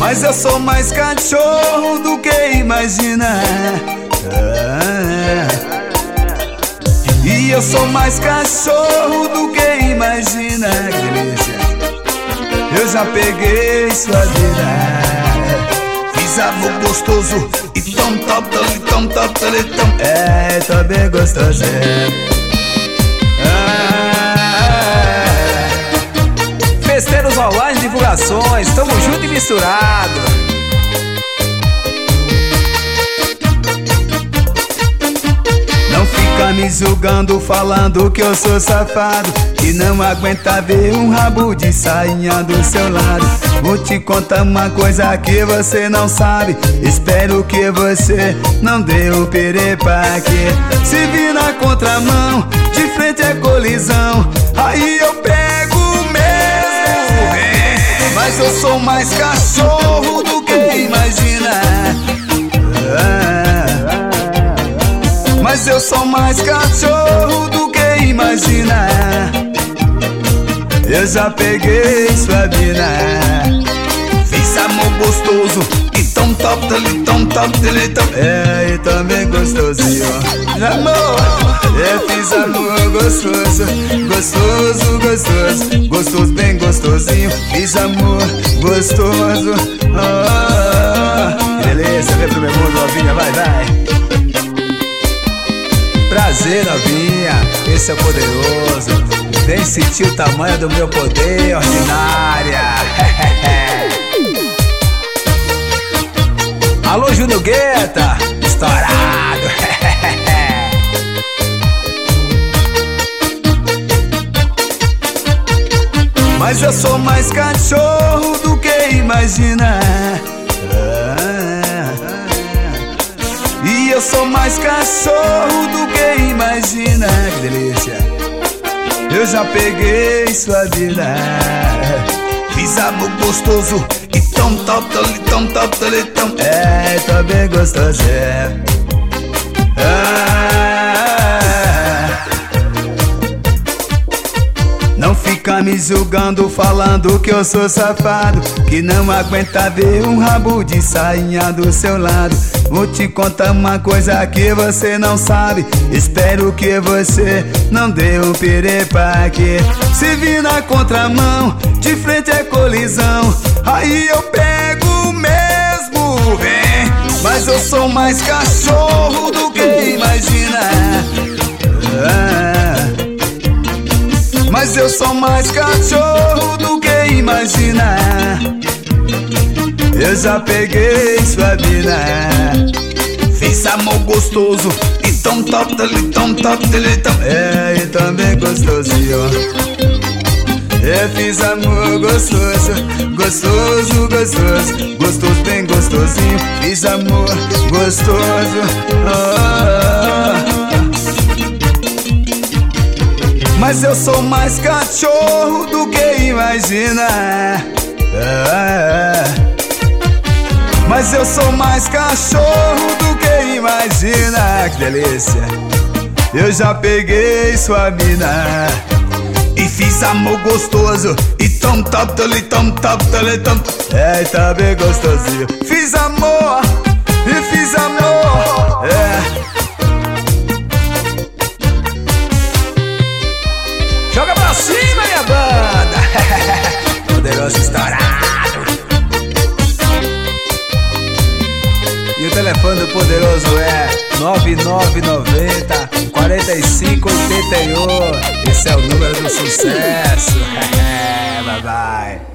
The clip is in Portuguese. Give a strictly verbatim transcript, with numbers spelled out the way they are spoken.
Mas eu sou mais cachorro do que imagina. ah. E eu sou mais cachorro do que imagina. Que delícia. Eu já peguei sua vida, fiz amor gostoso e tão top, tão top, tão. É, tô bem gostoso. ah. Festeiros online, divulgações, tamo junto e misturado. Não fica me julgando, falando que eu sou safado, que não aguenta ver um rabo de sainha do seu lado. Vou te contar uma coisa que você não sabe, espero que você não dê o perepaque. Se vir na contramão, de frente é colisão, aí eu pego mesmo. Mas eu sou mais cachorro do que imagina. ah. Mas eu sou mais cachorro do que imagina. Eu já peguei sua mina, fiz amor gostoso e tão top, tão top, tão. É, e também gostosinho. Amor, eu fiz amor gostoso, gostoso, gostoso, gostoso, bem gostosinho. Fiz amor gostoso. Oh, que delícia, vem pro meu mundo, novinha, vai, vai. Prazer, novinha, esse é o poderoso. Vem sentir o tamanho do meu poder, ordinária. Alô, Júnior Guetta, estourado. Mas eu sou mais cachorro do que imagina. E eu sou mais cachorro do que imagina. Que delícia. Eu já peguei sua vida, fiz amor gostoso e tão top, tão top, tão. É, tô bem gostoso. ah. Não fica me julgando, falando que eu sou safado, que não aguenta ver um rabo de sainha do seu lado. Vou te contar uma coisa que você não sabe, espero que você não dê um perepaque. Se vir na contramão, de frente é colisão, aí eu pego mesmo, vem. Mas eu sou mais cachorro do que imagina. ah. Mas eu sou mais cachorro do que imagina. Eu já peguei sua mina, fiz amor gostoso e tão top, tão top, tão. É, e também gostosinho. Eu fiz amor gostoso, gostoso, gostoso, gostoso, bem gostosinho. Fiz amor gostoso. oh. Mas eu sou mais cachorro do que imagina. ah. Mas eu sou mais cachorro do que imagina. Que delícia. Eu já peguei sua mina e fiz amor gostoso e tão top, tão top, tão. É, tá bem gostosinho. Fiz amor e fiz amor. É. Joga pra cima, minha banda. Poderoso estourado. E o telefone do poderoso é nove nove nove zero, quatro cinco oito um. Esse é o número do sucesso. Bye bye.